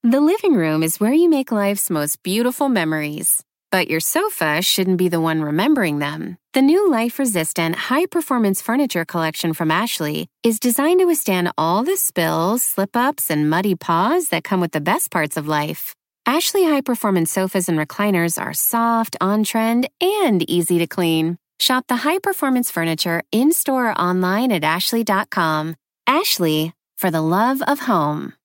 The living room is where you make life's most beautiful memories. But your sofa shouldn't be the one remembering them. The new life-resistant, high-performance furniture collection from Ashley is designed to withstand all the spills, slip-ups, and muddy paws that come with the best parts of life. Ashley high-performance sofas and recliners are soft, on-trend, and easy to clean. Shop the high-performance furniture in-store or online at ashley.com. Ashley, for the love of home.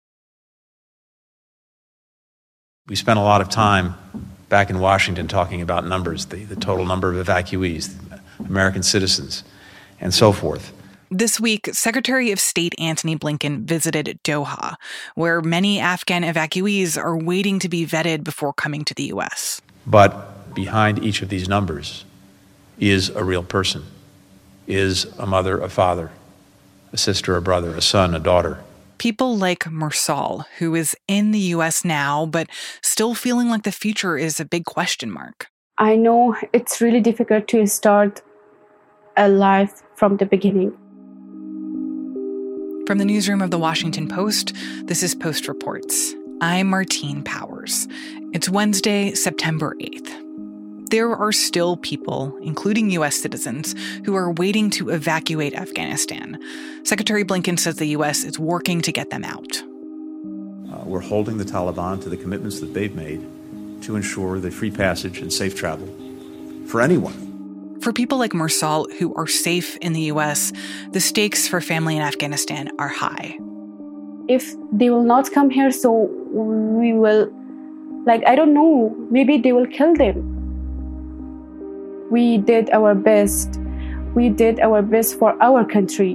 We spent a lot of time back in Washington talking about numbers, the total number of evacuees, American citizens, and so forth. This week, Secretary of State Antony Blinken visited Doha, where many Afghan evacuees are waiting to be vetted before coming to the U.S. But behind each of these numbers is a real person, is a mother, a father, a sister, a brother, a son, a daughter. People like Mursal, who is in the U.S. now, but still feeling like the future is a big question mark. I know it's really difficult to start a life from the beginning. From the newsroom of The Washington Post, this is Post Reports. I'm Martine Powers. It's Wednesday, September 8th. There are still people, including U.S. citizens, who are waiting to evacuate Afghanistan. Secretary Blinken says the U.S. is working to get them out. We're holding the Taliban to the commitments that they've made to ensure the free passage and safe travel for anyone. For people like Mursal, who are safe in the U.S., the stakes for family in Afghanistan are high. If they will not come here, so we will, I don't know, maybe they will kill them. We did our best. We did our best for our country.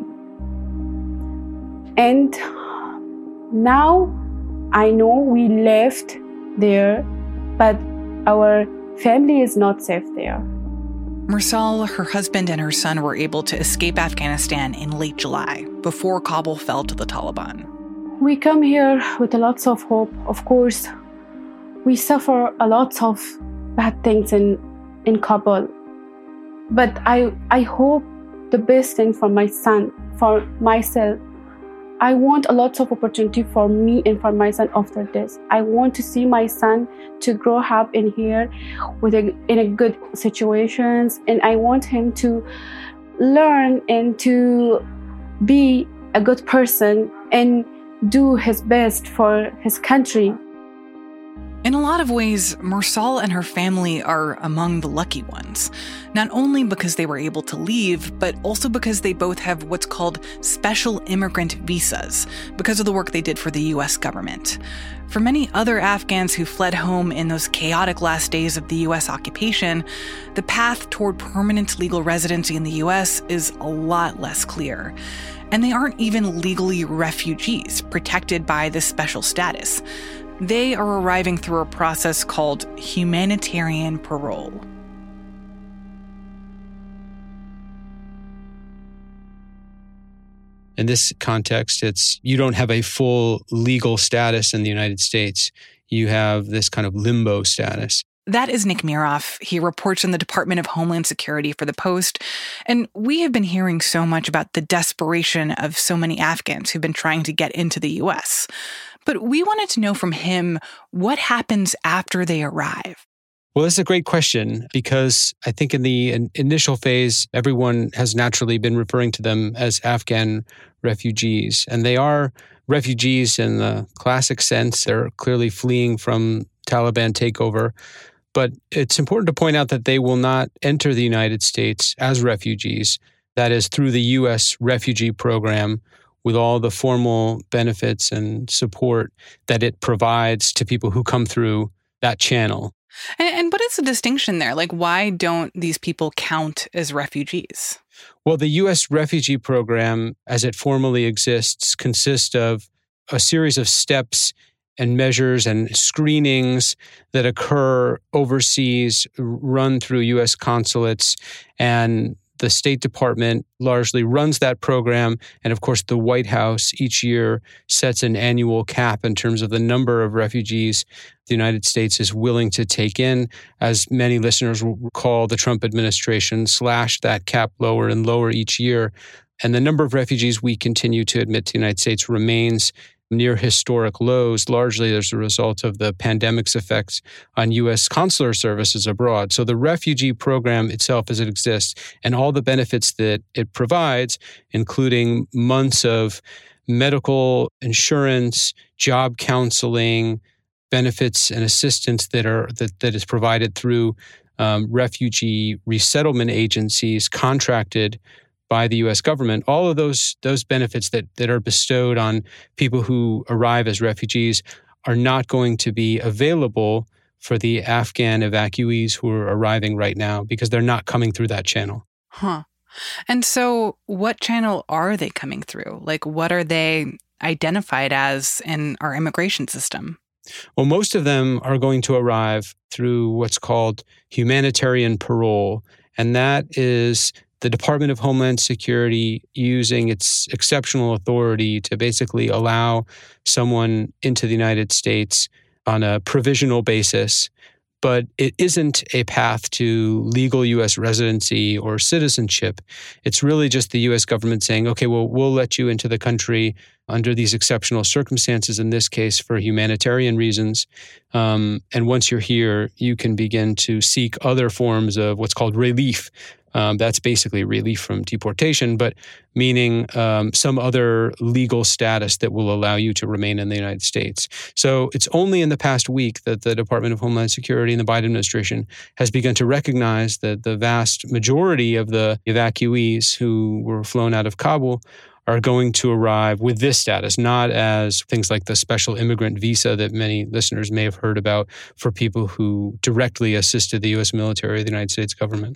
And now I know we left there, but our family is not safe there. Mursal, her husband, and her son were able to escape Afghanistan in late July, before Kabul fell to the Taliban. We come here with a lot of hope. Of course, we suffer a lot of bad things in Kabul. But I hope the best thing for my son, for myself. I want a lot of opportunity for me and for my son after this. I want to see my son to grow up in here in a good situations, and I want him to learn and to be a good person and do his best for his country. In a lot of ways, Mursal and her family are among the lucky ones, not only because they were able to leave, but also because they both have what's called special immigrant visas, because of the work they did for the U.S. government. For many other Afghans who fled home in those chaotic last days of the U.S. occupation, the path toward permanent legal residency in the U.S. is a lot less clear. And they aren't even legally refugees protected by this special status. They are arriving through a process called humanitarian parole. In this context, you don't have a full legal status in the United States. You have this kind of limbo status. That is Nick Miroff. He reports in the Department of Homeland Security for The Post. And we have been hearing so much about the desperation of so many Afghans who've been trying to get into the U.S. But we wanted to know from him what happens after they arrive. Well, that's a great question, because I think in the initial phase, everyone has naturally been referring to them as Afghan refugees. And they are refugees in the classic sense. They're clearly fleeing from Taliban takeover. But it's important to point out that they will not enter the United States as refugees. That is through the U.S. refugee program, with all the formal benefits and support that it provides to people who come through that channel. And what is the distinction there? Why don't these people count as refugees? Well, the U.S. refugee program, as it formally exists, consists of a series of steps and measures and screenings that occur overseas, run through U.S. consulates, and the State Department largely runs that program. And of course, the White House each year sets an annual cap in terms of the number of refugees the United States is willing to take in. As many listeners will recall, the Trump administration slashed that cap lower and lower each year. And the number of refugees we continue to admit to the United States remains near historic lows, largely as a result of the pandemic's effects on U.S. consular services abroad. So the refugee program itself as it exists and all the benefits that it provides, including months of medical insurance, job counseling, benefits and assistance that is provided through refugee resettlement agencies contracted by the U.S. government, all of those benefits that are bestowed on people who arrive as refugees are not going to be available for the Afghan evacuees who are arriving right now because they're not coming through that channel. Huh. And so what channel are they coming through? Like, what are they identified as in our immigration system? Well, most of them are going to arrive through what's called humanitarian parole, and that is the Department of Homeland Security using its exceptional authority to basically allow someone into the United States on a provisional basis, but it isn't a path to legal U.S. residency or citizenship. It's really just the U.S. government saying, okay, well, we'll let you into the country under these exceptional circumstances, in this case for humanitarian reasons. And once you're here, you can begin to seek other forms of what's called relief. That's basically relief from deportation, but meaning some other legal status that will allow you to remain in the United States. So it's only in the past week that the Department of Homeland Security and the Biden administration has begun to recognize that the vast majority of the evacuees who were flown out of Kabul are going to arrive with this status, not as things like the special immigrant visa that many listeners may have heard about for people who directly assisted the U.S. military or the United States government.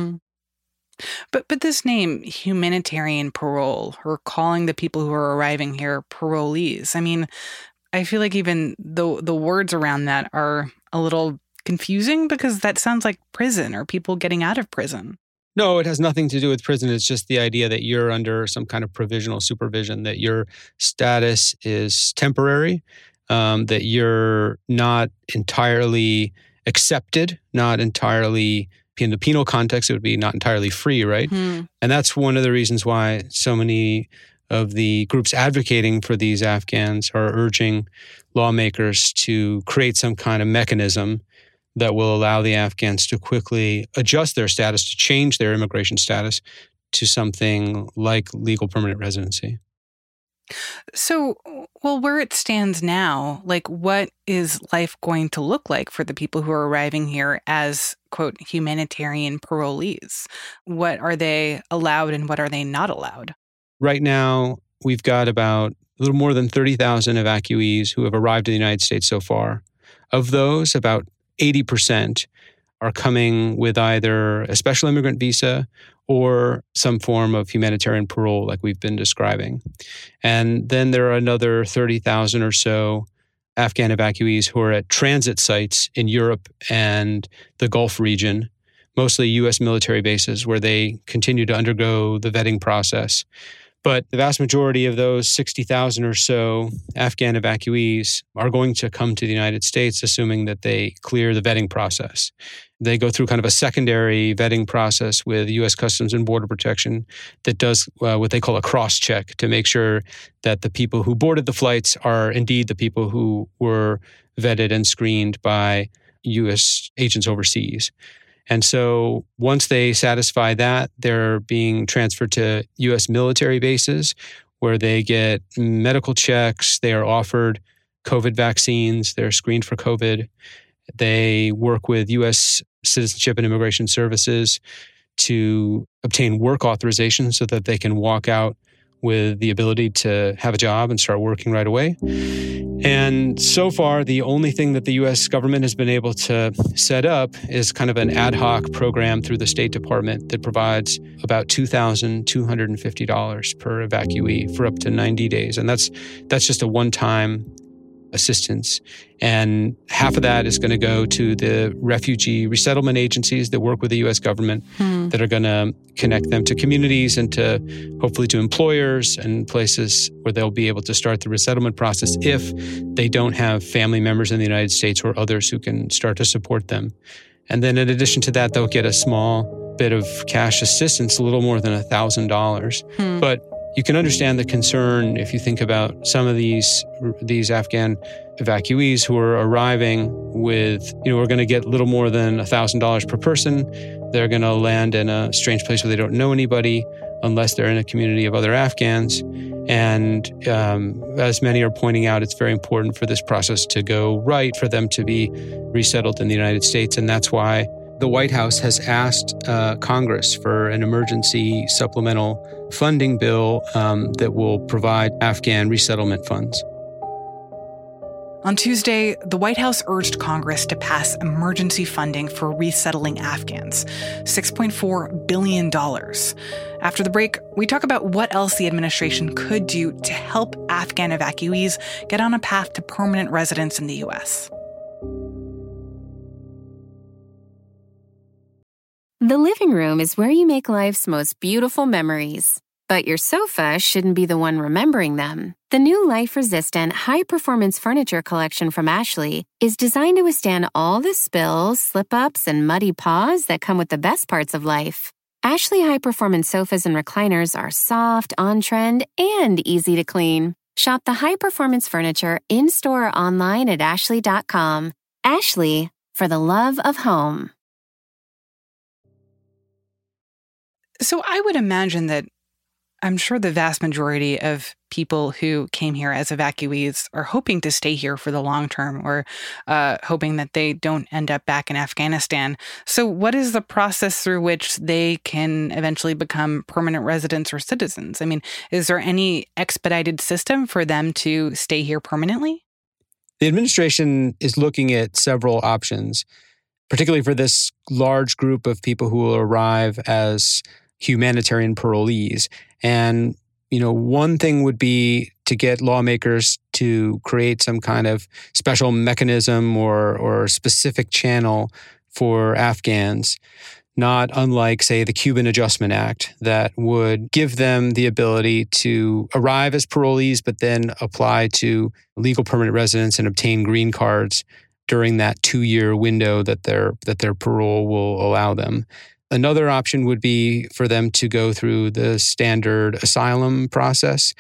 But this name, humanitarian parole, or calling the people who are arriving here parolees, I mean, I feel like even the words around that are a little confusing because that sounds like prison or people getting out of prison. No, it has nothing to do with prison. It's just the idea that you're under some kind of provisional supervision, that your status is temporary, that you're not entirely accepted, not entirely, in the penal context, it would be not entirely free, right? And that's one of the reasons why so many of the groups advocating for these Afghans are urging lawmakers to create some kind of mechanism that will allow the Afghans to quickly adjust their status, to change their immigration status to something like legal permanent residency. So, well, where it stands now, like what is life going to look like for the people who are arriving here as, quote, humanitarian parolees? What are they allowed and what are they not allowed? Right now, we've got about a little more than 30,000 evacuees who have arrived in the United States so far. Of those, about 80% are coming with either a special immigrant visa or some form of humanitarian parole like we've been describing. And then there are another 30,000 or so Afghan evacuees who are at transit sites in Europe and the Gulf region, mostly U.S. military bases where they continue to undergo the vetting process. But the vast majority of those 60,000 or so Afghan evacuees are going to come to the United States, assuming that they clear the vetting process. They go through kind of a secondary vetting process with U.S. Customs and Border Protection that does what they call a cross-check to make sure that the people who boarded the flights are indeed the people who were vetted and screened by U.S. agents overseas. And so once they satisfy that, they're being transferred to U.S. military bases where they get medical checks. They are offered COVID vaccines. They're screened for COVID. They work with U.S. Citizenship and Immigration Services to obtain work authorization so that they can walk out with the ability to have a job and start working right away. And so far, the only thing that the U.S. government has been able to set up is kind of an ad hoc program through the State Department that provides about $2,250 per evacuee for up to 90 days. And that's just a one-time assistance. And half of that is going to go to the refugee resettlement agencies that work with the U.S. government that are going to connect them to communities and to hopefully to employers and places where they'll be able to start the resettlement process if they don't have family members in the United States or others who can start to support them. And then in addition to that, they'll get a small bit of cash assistance, a little more than $1,000. But You can understand the concern if you think about some of these Afghan evacuees who are arriving with, are going to get little more than $1,000 per person. They're going to land in a strange place where they don't know anybody unless they're in a community of other Afghans. And as many are pointing out, it's very important for this process to go right, for them to be resettled in the United States. And that's why the White House has asked Congress for an emergency supplemental funding bill that will provide Afghan resettlement funds. On Tuesday, the White House urged Congress to pass emergency funding for resettling Afghans, $6.4 billion. After the break, we talk about what else the administration could do to help Afghan evacuees get on a path to permanent residence in the U.S. The living room is where you make life's most beautiful memories. But your sofa shouldn't be the one remembering them. The new life-resistant, high-performance furniture collection from Ashley is designed to withstand all the spills, slip-ups, and muddy paws that come with the best parts of life. Ashley high-performance sofas and recliners are soft, on-trend, and easy to clean. Shop the high-performance furniture in-store or online at ashley.com. Ashley, for the love of home. So I would imagine that I'm sure the vast majority of people who came here as evacuees are hoping to stay here for the long term, or hoping that they don't end up back in Afghanistan. So what is the process through which they can eventually become permanent residents or citizens? I mean, is there any expedited system for them to stay here permanently? The administration is looking at several options, particularly for this large group of people who will arrive as humanitarian parolees. And, one thing would be to get lawmakers to create some kind of special mechanism or specific channel for Afghans, not unlike, say, the Cuban Adjustment Act, that would give them the ability to arrive as parolees, but then apply to legal permanent residence and obtain green cards during that 2-year window that their parole will allow them. Another option would be for them to go through the standard asylum process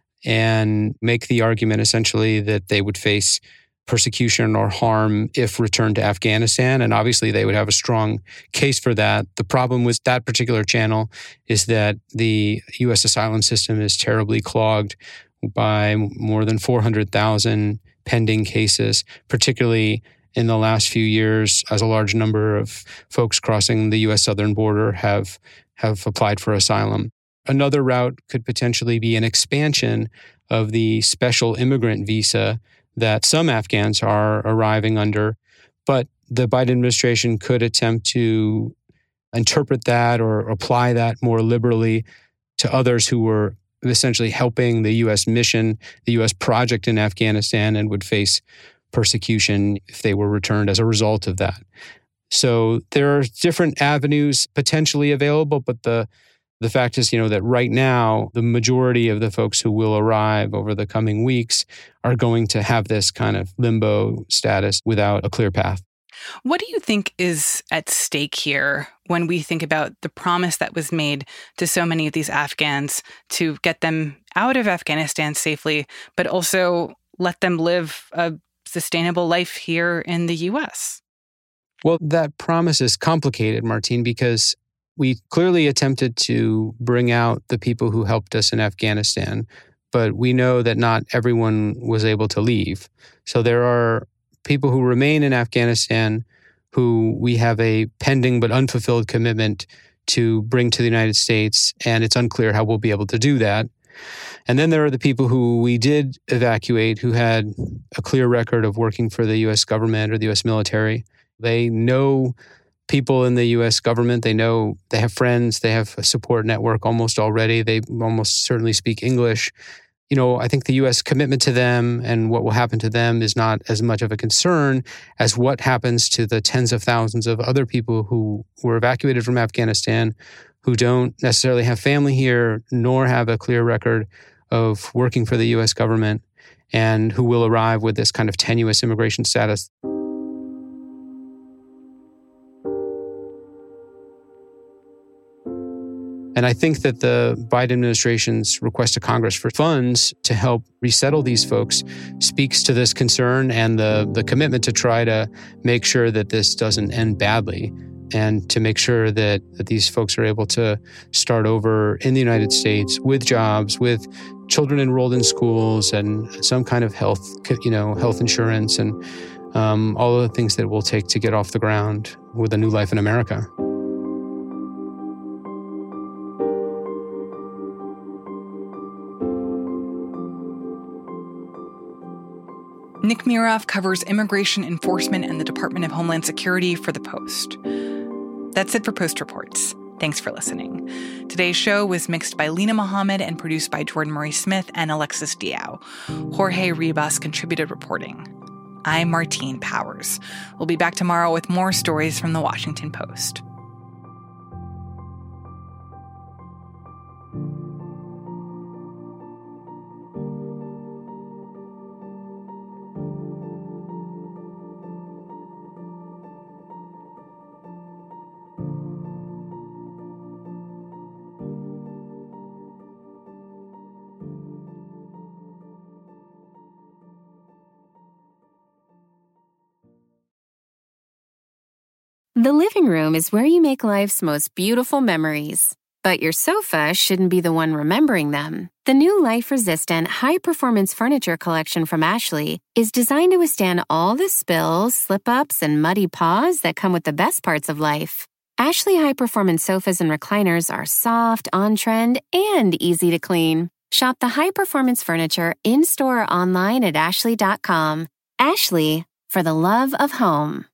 and make the argument essentially that they would face persecution or harm if returned to Afghanistan. And obviously they would have a strong case for that. The problem with that particular channel is that the U.S. asylum system is terribly clogged by more than 400,000 pending cases, particularly in the last few years, as a large number of folks crossing the U.S. southern border have applied for asylum. Another route could potentially be an expansion of the special immigrant visa that some Afghans are arriving under, but the Biden administration could attempt to interpret that or apply that more liberally to others who were essentially helping the U.S. mission, the U.S. project in Afghanistan, and would face persecution if they were returned as a result of that. So there are different avenues potentially available, but the fact is, that right now, the majority of the folks who will arrive over the coming weeks are going to have this kind of limbo status without a clear path. What do you think is at stake here when we think about the promise that was made to so many of these Afghans to get them out of Afghanistan safely, but also let them live a sustainable life here in the U.S.? Well, that promise is complicated, Martine, because we clearly attempted to bring out the people who helped us in Afghanistan, but we know that not everyone was able to leave. So there are people who remain in Afghanistan who we have a pending but unfulfilled commitment to bring to the United States, and it's unclear how we'll be able to do that. And then there are the people who we did evacuate who had a clear record of working for the U.S. government or the U.S. military. They know people in the U.S. government. They know they have friends. They have a support network almost already. They almost certainly speak English. I think the U.S. commitment to them and what will happen to them is not as much of a concern as what happens to the tens of thousands of other people who were evacuated from Afghanistan, who don't necessarily have family here, nor have a clear record of working for the U.S. government, and who will arrive with this kind of tenuous immigration status. And I think that the Biden administration's request to Congress for funds to help resettle these folks speaks to this concern and the commitment to try to make sure that this doesn't end badly and to make sure that these folks are able to start over in the United States with jobs, with children enrolled in schools and some kind of health insurance and all of the things that it will take to get off the ground with a new life in America. Nick Miroff covers immigration enforcement and the Department of Homeland Security for The Post. That's it for Post Reports. Thanks for listening. Today's show was mixed by Lena Mohammed and produced by Jordan Murray Smith and Alexis Diao. Jorge Ribas contributed reporting. I'm Martine Powers. We'll be back tomorrow with more stories from The Washington Post. The living room is where you make life's most beautiful memories. But your sofa shouldn't be the one remembering them. The new life-resistant, high-performance furniture collection from Ashley is designed to withstand all the spills, slip-ups, and muddy paws that come with the best parts of life. Ashley high-performance sofas and recliners are soft, on-trend, and easy to clean. Shop the high-performance furniture in-store or online at ashley.com. Ashley, for the love of home.